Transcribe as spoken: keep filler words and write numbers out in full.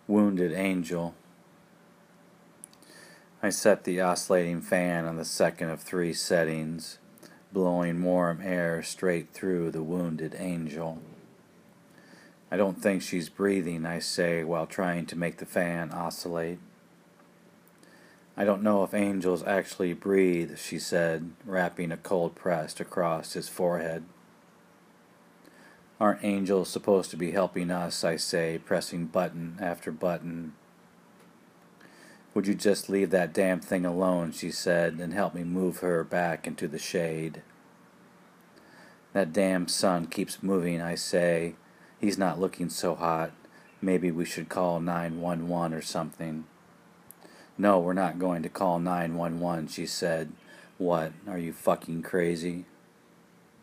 Wounded Angel. I set the oscillating fan on the second of three settings, blowing warm air straight through the wounded angel. I don't think she's breathing, I say, while trying to make the fan oscillate. I don't know if angels actually breathe, she said, wrapping a cold press across his forehead. Aren't angels supposed to be helping us, I say, pressing button after button. Would you just leave that damn thing alone, she said, and help me move her back into the shade. That damn sun keeps moving, I say. He's not looking so hot. Maybe we should call nine one one or something. No, we're not going to call nine one one, she said. What, are you fucking crazy?